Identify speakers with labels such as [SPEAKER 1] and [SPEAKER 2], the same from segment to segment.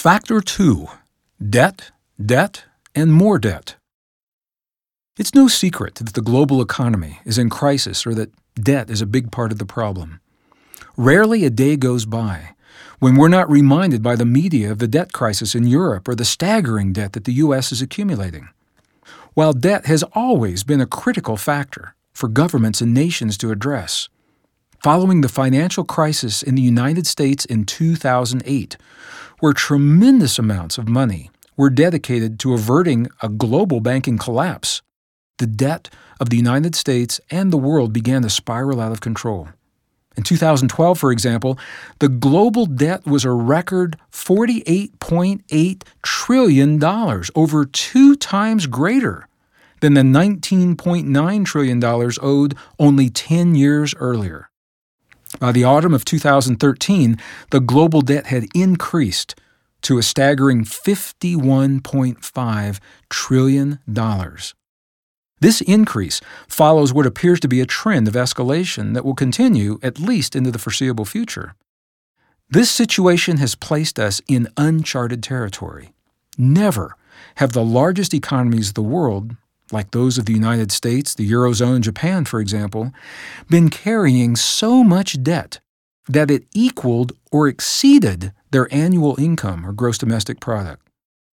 [SPEAKER 1] Factor 2. Debt, debt, and more debt. It's no secret that the global economy is in crisis or that debt is a big part of the problem. Rarely a day goes by when we're not reminded by the media of the debt crisis in Europe or the staggering debt that the U.S. is accumulating. While debt has always been a critical factor for governments and nations to address, following the financial crisis in the United States in 2008, where tremendous amounts of money were dedicated to averting a global banking collapse, the debt of the United States and the world began to spiral out of control. In 2012, for example, the global debt was a record $48.8 trillion, over 2 times greater than the $19.9 trillion owed only 10 years earlier. By the autumn of 2013, the global debt had increased to a staggering $51.5 trillion. This increase follows what appears to be a trend of escalation that will continue at least into the foreseeable future. This situation has placed us in uncharted territory. Never have the largest economies of the world, like those of the United States, the Eurozone, Japan, for example, been carrying so much debt that it equaled or exceeded their annual income or gross domestic product.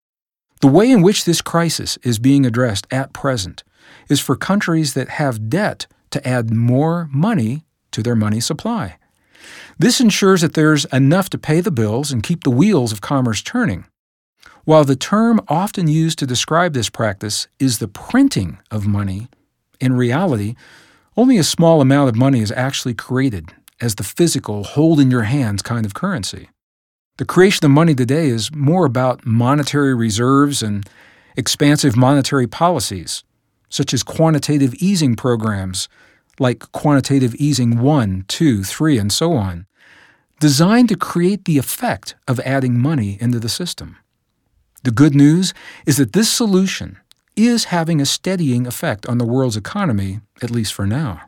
[SPEAKER 1] The way in which this crisis is being addressed at present is for countries that have debt to add more money to their money supply. This ensures that there's enough to pay the bills and keep the wheels of commerce turning. While the term often used to describe this practice is the printing of money, in reality, only a small amount of money is actually created as the physical, hold-in-your-hands kind of currency. The creation of money today is more about monetary reserves and expansive monetary policies, such as quantitative easing programs like quantitative easing 1, 2, 3, and so on, designed to create the effect of adding money into the system. The good news is that this solution is having a steadying effect on the world's economy, at least for now.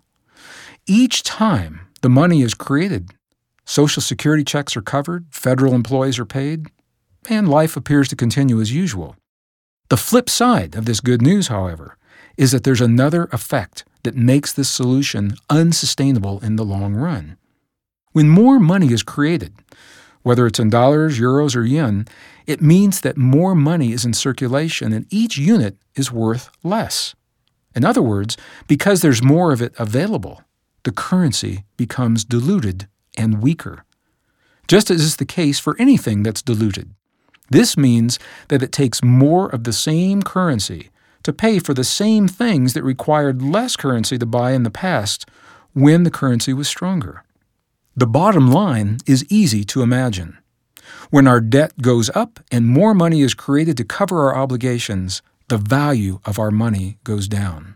[SPEAKER 1] Each time the money is created, Social Security checks are covered, federal employees are paid, and life appears to continue as usual. The flip side of this good news, however, is that there's another effect that makes this solution unsustainable in the long run. When more money is created, whether it's in dollars, euros, or yen, it means that more money is in circulation and each unit is worth less. In other words, because there's more of it available, the currency becomes diluted and weaker. Just as is the case for anything that's diluted. This means that it takes more of the same currency to pay for the same things that required less currency to buy in the past when the currency was stronger. The bottom line is easy to imagine. When our debt goes up and more money is created to cover our obligations, the value of our money goes down.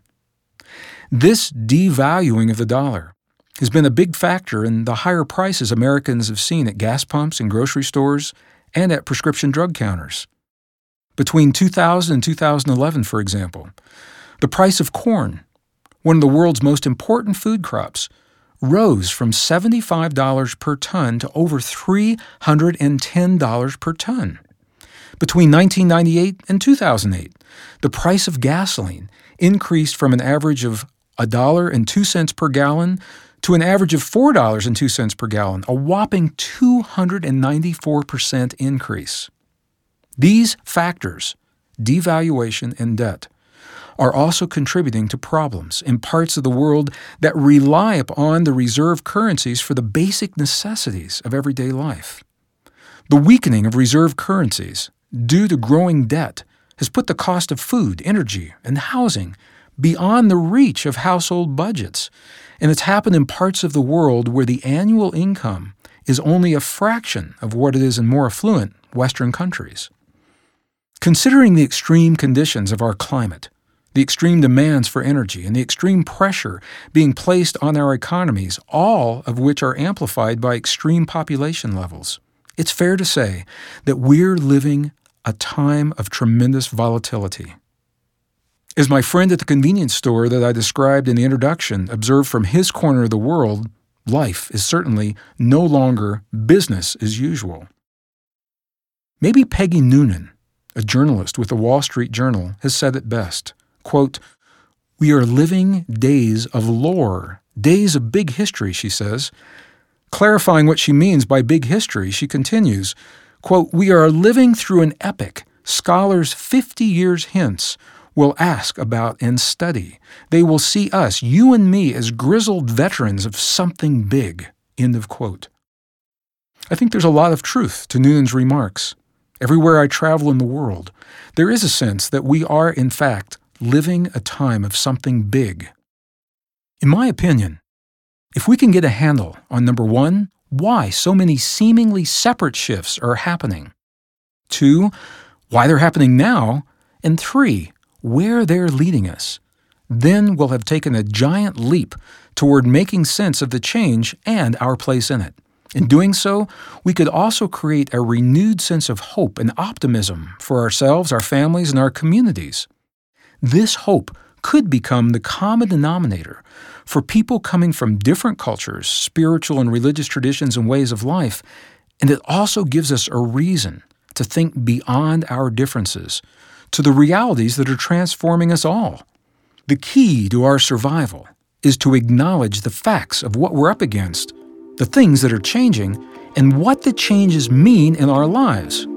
[SPEAKER 1] This devaluing of the dollar has been a big factor in the higher prices Americans have seen at gas pumps and grocery stores and at prescription drug counters. Between 2000 and 2011, for example, the price of corn, one of the world's most important food crops, rose from $75 per ton to over $310 per ton. Between 1998 and 2008, the price of gasoline increased from an average of $1.02 per gallon to an average of $4.02 per gallon, a whopping 294% increase. These factors, devaluation and debt, are also contributing to problems in parts of the world that rely upon the reserve currencies for the basic necessities of everyday life. The weakening of reserve currencies due to growing debt has put the cost of food, energy, and housing beyond the reach of household budgets, and it's happened in parts of the world where the annual income is only a fraction of what it is in more affluent Western countries. Considering the extreme conditions of our climate, the extreme demands for energy, and the extreme pressure being placed on our economies, all of which are amplified by extreme population levels, it's fair to say that we're living a time of tremendous volatility. As my friend at the convenience store that I described in the introduction observed from his corner of the world, life is certainly no longer business as usual. Maybe Peggy Noonan, a journalist with the Wall Street Journal, has said it best. Quote, "We are living days of lore, days of big history," she says. Clarifying what she means by big history, she continues, quote, "We are living through an epic scholars 50 years hence will ask about and study. They will see us, you and me, as grizzled veterans of something big." End of quote. I think there's a lot of truth to Noonan's remarks. Everywhere I travel in the world, there is a sense that we are, in fact, living a time of something big. In my opinion, if we can get a handle on number one, why so many seemingly separate shifts are happening, two, why they're happening now, and three, where they're leading us, then we'll have taken a giant leap toward making sense of the change and our place in it. In doing so, we could also create a renewed sense of hope and optimism for ourselves, our families, and our communities. This hope could become the common denominator for people coming from different cultures, spiritual and religious traditions and ways of life, and it also gives us a reason to think beyond our differences to the realities that are transforming us all. The key to our survival is to acknowledge the facts of what we're up against, the things that are changing, and what the changes mean in our lives.